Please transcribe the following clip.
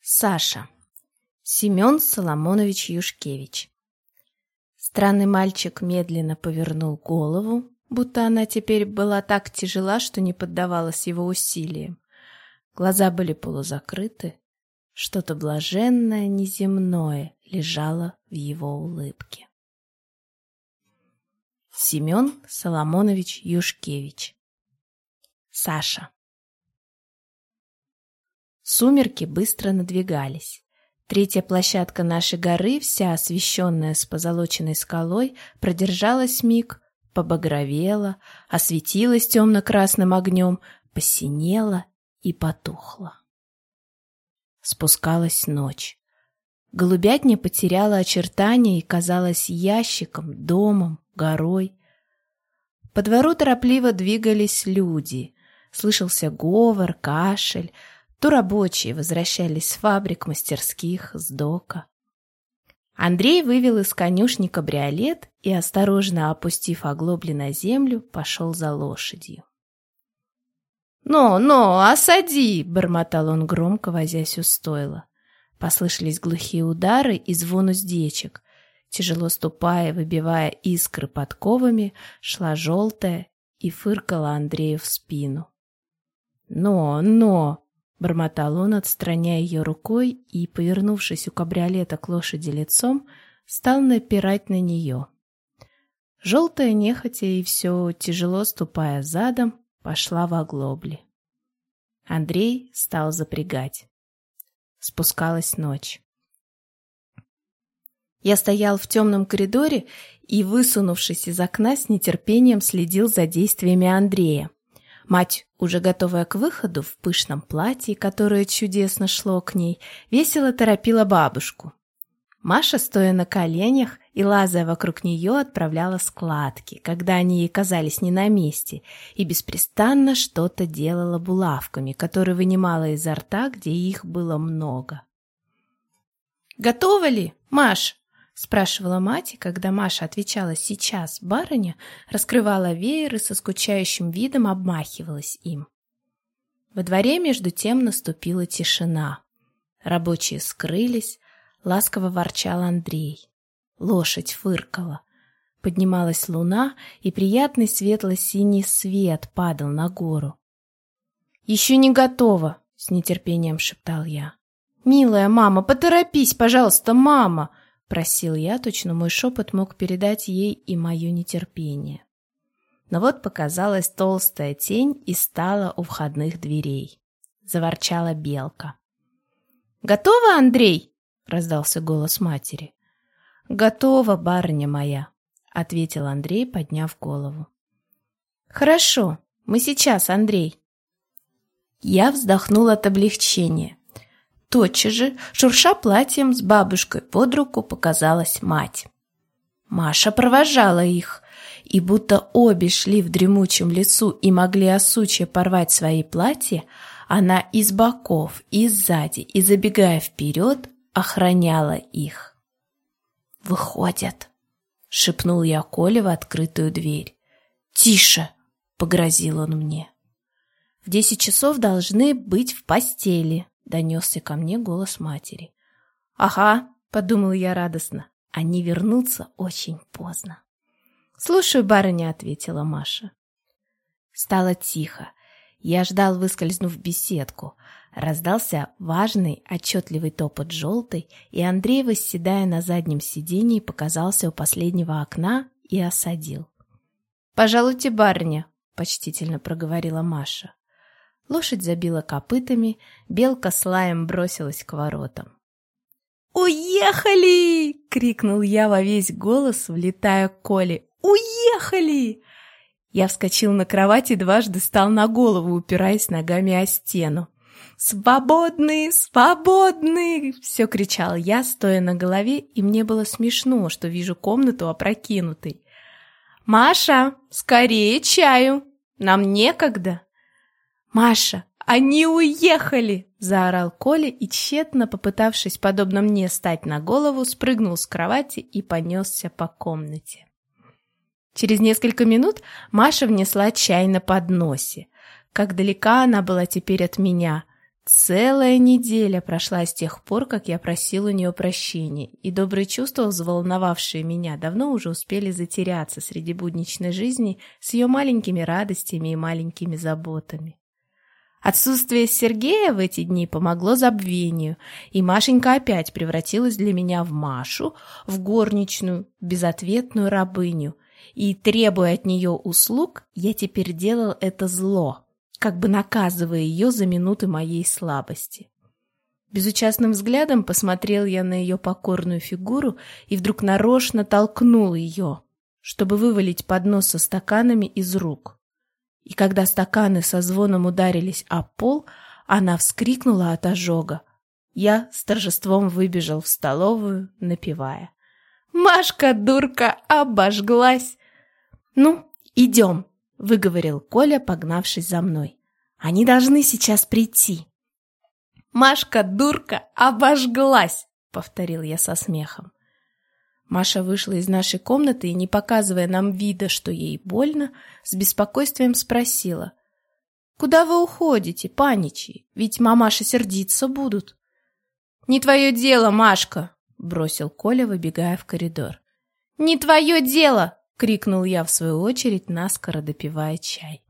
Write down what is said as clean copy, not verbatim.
Саша. Семен Соломонович Юшкевич. Странный мальчик медленно повернул голову, будто она теперь была так тяжела, что не поддавалась его усилиям. Глаза были полузакрыты, что-то блаженное, неземное лежало в его улыбке. Семен Соломонович Юшкевич. Саша. Сумерки быстро надвигались. Третья площадка нашей горы, вся освещенная с позолоченной скалой, продержалась миг, побагровела, осветилась темно-красным огнем, посинела и потухла. Спускалась ночь. Голубятня потеряла очертания и казалась ящиком, домом, горой. По двору торопливо двигались люди. Слышался говор, кашель. То рабочие возвращались с фабрик, мастерских, с дока. Андрей вывел из конюшни кабриолет и, осторожно опустив оглобли на землю, пошел за лошадью. «Но, осади!» — бормотал он громко, возясь у стойла. Послышались глухие удары и звон уздечек. Тяжело ступая, выбивая искры подковами, шла желтая и фыркала Андрею в спину. «Но!» — бормотал он, отстраняя ее рукой и, повернувшись у кабриолета к лошади лицом, стал напирать на нее. Желтая, нехотя и все тяжело ступая задом, пошла в оглобли. Андрей стал запрягать. Спускалась ночь. Я стоял в темном коридоре и, высунувшись из окна, с нетерпением следил за действиями Андрея. Мать, уже готовая к выходу, в пышном платье, которое чудесно шло к ней, весело торопила бабушку. Маша, стоя на коленях и лазая вокруг нее, отправляла складки, когда они ей казались не на месте, и беспрестанно что-то делала булавками, которые вынимала изо рта, где их было много. «Готова ли, Маш?» — спрашивала мать, и когда Маша отвечала «сейчас», барыня раскрывала веер и со скучающим видом обмахивалась им. Во дворе между тем наступила тишина. Рабочие скрылись, ласково ворчал Андрей. Лошадь фыркала. Поднималась луна, и приятный светло-синий свет падал на гору. «Еще не готово!» — с нетерпением шептал я. «Милая мама, поторопись, пожалуйста, мама!» — просил я, точно мой шепот мог передать ей и мое нетерпение. Но вот показалась толстая тень и стала у входных дверей. Заворчала белка. «Готово, Андрей?» — раздался голос матери. «Готово, барыня моя», — ответил Андрей, подняв голову. «Хорошо, мы сейчас, Андрей». Я вздохнул от облегчения. Тотчас же, шурша платьем, с бабушкой под руку показалась мать. Маша провожала их, и будто обе шли в дремучем лесу и могли осучья порвать свои платья, она из боков, и сзади, и забегая вперед, охраняла их. «Выходят!» — шепнул я Коле в открытую дверь. «Тише!» — погрозил он мне. «В 10 часов должны быть в постели», — донесся ко мне голос матери. «Ага», — подумал я радостно, — «они вернутся очень поздно». «Слушаю, барыня», — ответила Маша. Стало тихо. Я ждал, выскользнув в беседку. Раздался важный, отчетливый топот желтой, и Андрей, восседая на заднем сиденье, показался у последнего окна и осадил. «Пожалуйте, барыня», — почтительно проговорила Маша. Лошадь забила копытами, белка с лаем бросилась к воротам. «Уехали!» — крикнул я во весь голос, влетая к Коле. «Уехали!» Я вскочил на кровать и дважды стал на голову, упираясь ногами о стену. «Свободны! Свободны!» — все кричал я, стоя на голове, и мне было смешно, что вижу комнату опрокинутой. «Маша, скорее чаю! Нам некогда!» «Маша, они уехали!» — заорал Коля и, тщетно попытавшись, подобно мне, встать на голову, спрыгнул с кровати и понесся по комнате. Через несколько минут Маша внесла чай на подносе. Как далека она была теперь от меня, Целая неделя прошла с тех пор, как я просил у нее прощения, и добрые чувства, взволновавшие меня, давно уже успели затеряться среди будничной жизни с ее маленькими радостями и маленькими заботами. Отсутствие Сергея в эти дни помогло забвению, и Машенька опять превратилась для меня в Машу, в горничную, безответную рабыню, и, требуя от нее услуг, я теперь делал это зло, как бы наказывая ее за минуты моей слабости. Безучастным взглядом посмотрел я на ее покорную фигуру и вдруг нарочно толкнул ее, чтобы вывалить поднос со стаканами из рук. И когда стаканы со звоном ударились о пол, она вскрикнула от ожога. Я с торжеством выбежал в столовую, напевая: «Машка, дурка, обожглась!» «Ну, идем!» — выговорил Коля, погнавшись за мной. «Они должны сейчас прийти». «Машка, дурка, обожглась!» — повторил я со смехом. Маша вышла из нашей комнаты и, не показывая нам вида, что ей больно, с беспокойствием спросила: «Куда вы уходите, паничи? Ведь мамаша сердиться будут». «Не твое дело, Машка!» — бросил Коля, выбегая в коридор. «Не твое дело!» — крикнул я в свою очередь, наскоро допивая чай.